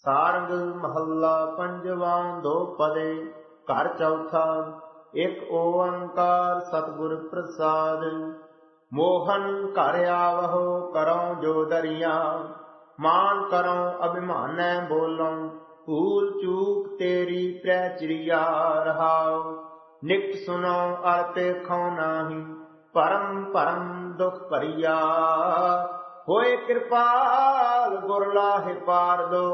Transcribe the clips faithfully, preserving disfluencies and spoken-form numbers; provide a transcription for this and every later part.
ਸਾਰੰਗ ਮਹੱਲਾ ਪੰਜਵਾਂ। ਦੋ ਪਦੇ ਘਰ ਚੌਥਾ। ਇੱਕ ਓੰਕਾਰ ਸਤਿਗੁਰ ਪ੍ਰਸਾਦ। ਮੋਹਨ ਘਰ ਆਵਹੁ ਕਰਉ ਜੋ ਦਰਿਆ। ਮਾਨ ਕਰਉ ਅਭਿਮਾਨੈ ਬੋਲੋਂ ਭੂਲ ਚੂਕ ਤੇਰੀ ਪ੍ਰਚਰਿਆ। ਰਹਾਉ ਨਿਕਟ ਸੁਨੋ ਅਰ ਪੇਖੋ ਨਾਹੀ ਪਰਮ ਪਰਮ ਦੁਖ ਭਰੀਆ। ਹੋਏ ਕਿਰਪਾਲ ਗੁਰ ਲਾਹਿ ਪਾਰ ਦੋ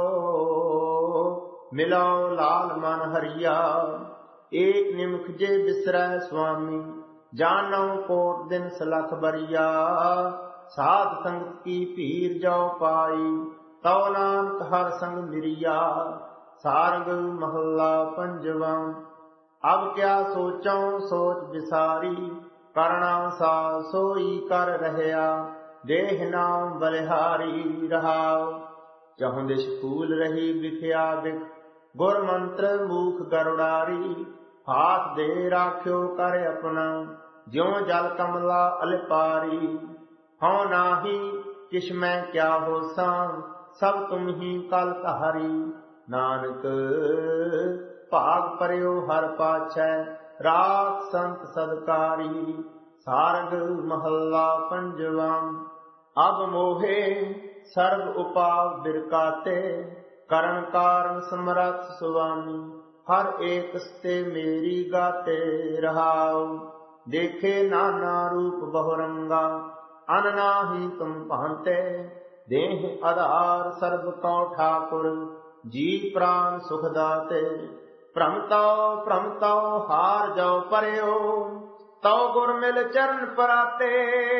ਮਿਲਉ ਲਾਲ ਮਨ ਹਰੀਆ। ਏਕ ਨਿਮਖ ਜੇ ਬਿਸਰੈ ਸੁਆਮੀ ਜਾਨਉ ਕੋਟ ਦਿਨ ਸਲਖ ਬਰੀਆ। ਸਾਧ ਸੰਗਤ ਕੀ ਭੀਰ ਜੋ ਪਾਈ ਤਉ ਨਾਨਕ ਹਰ ਸੰਗ ਮਿਰਿਆ। ਸਾਰੰਗ ਮਹੱਲਾ ਪੰਜਵਾਂ। ਅਬ ਕਿਆ ਸੋਚਉ ਸੋਚ ਵਿਸਾਰੀ ਕਰਣਾ ਸਾ ਸੋਈ ਕਰ ਰਹਿਆ। ਦੇਹ ਨਾਮ ਬਲਿਹਾਰੀ। ਰਹਾਉ ਚਹੁ ਦਿਸ਼ ਫੂਲ ਰਹੀ ਵਿਖਿਆ ਬਿਖ ਗੁਰ ਮੰਤਰ ਮੂਖ ਗਰੁੜਾਰੀ। ਹਾਥ ਦੇ ਰਾਖਿਓ ਕਰ ਆਪਣਾ ਜਿਉ ਜਲ ਕਮਲਾ ਅਲਿਪਾਰੀ। ਹਉ ਨਾਹੀ ਕਿਛ ਮੈਂ ਕਿਆ ਹੋਸਾਂ ਸਭ ਤੁਮ ਹੀ ਕਲ ਧਾਰੀ। ਨਾਨਕ ਭਾਗ ਪਰਿਓ ਹਰ ਪਾਛੈ ਰਾਖ ਸੰਤ ਸਦਕਾਰੀ। ਸਾਰੰਗ ਮਹੱਲਾ ਪੰਜਵਾਂ। ਅਬ ਮੋਹੇ ਸਰਬ ਉਪਾਵ ਬਿਰਕਾਤੇ ਕਰਨ ਕਾਰਨ ਸਮਰੱਥ ਸੁਆਮੀ। ਹਰ ਏਕ ਸਤੇ ਮੇਰੀ ਗਾਤੇ। ਰਹਾਉ ਦੇਖੇ ਨਾਨਾ ਰੂਪ ਬਹੁ ਰੰਗਾ ਅਨ ਨਾਹੀ ਤੁਮ ਭਾਂਤੇ। ਦੇਹ ਆਧਾਰ ਸਰਬ ਕਉ ਠਾਕੁਰ ਜੀ ਪ੍ਰਾਨ ਸੁਖ ਦਾਤੇ। ਭ੍ਰਮਤਉ ਭ੍ਰਮਤਉ ਹਾਰ ਜਾਉ ਪਰਿਓ ਤਉ ਗੁਰ ਮਿਲ ਚਰਨ ਪਰਾਤੇ।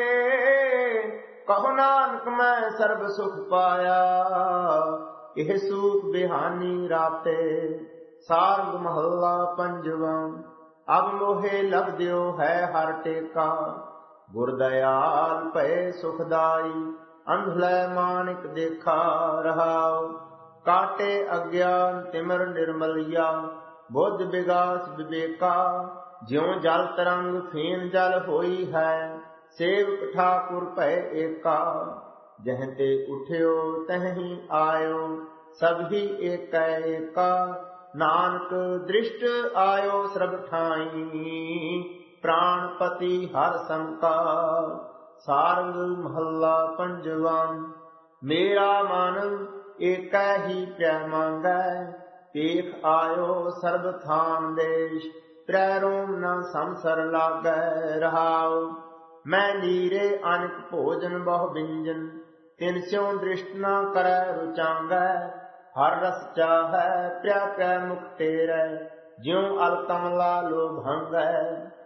ਕਹੋ ਨਾਨਕ ਮੈਂ ਸਰਬ ਸੁਖ ਪਾਇਆ ਇਹ ਸੂਖ ਬਿਹਾਨੀ ਰਾਤੇ। ਸਾਰੰਗ ਮਹੱਲਾ ਪੰਜਵਾਂ। ਅਬ ਮੋਹੇ ਲਬਦਿਓ ਹੈ ਹਰ ਟੇਕਾ ਗੁਰ ਦਇਆਲ ਭਏ ਸੁਖਦਾਈ। ਅੰਧਲੇ ਮਾਨਿਕ ਦੇਖਾ। ਰਹਾਉ ਕਾਟੇ ਅਗਿਆਨ ਤਿਮਰ ਨਿਰਮਲਿਆ ਬੁੱਧ ਵਿਗਾਸ ਵਿਵੇਕਾ। ਜਿਉ ਜਲ ਤਰੰਗ ਫੇਨ ਜਲ ਹੋਈ ਹੈ ਸੇਵਕ ਠਾਕੁਰ ਭੈ ਏਕਾ। ਜਹ ਤੇ ਉਠਿਓ ਤਹੀਂ ਆਇਓ ਸਭੀ ਏਕੈ ਏਕਾ। ਨਾਨਕ ਦ੍ਰਿਸ਼ਟ ਆਇਓ ਸਰਬ ਠਾਈ ਪ੍ਰਾਣਪਤੀ ਹਰ ਸੰਕਾ। ਸਾਰੰਗ ਮਹੱਲਾ ਪੰਜਵਾਂ। ਮੇਰਾ ਮਨ ਏਕੈ ਹੀ ਪਿਆ ਮੰਗੈ ਪੇਖ ਆਇਓ ਸਰਬ ਥਾਨ ਦੇਸ਼। ਤ੍ਰੈ ਰੋਮ ਨ ਸੰਸਰ ਲਾਗੈ। ਰਹਾਉ ਮੈਂ ਨੀਰੇ ਅਨਕ ਭੋਜਨ ਬਹੁ ਬਿੰਜਨ ਤਿਨ ਸਿਉ ਦ੍ਰਿਸ਼ਟ ਨ ਕਰੈ ਰੁਚਾਂਗੈ। ਹਰ ਰਸ ਚਾਹੈ ਪ੍ਰਿਆ ਪ੍ਰਿਆ ਮੁਖ ਤੇਰੇ ਜਿਉ ਅਲ ਕਮਲਾ ਲੋਭੰਗੈ।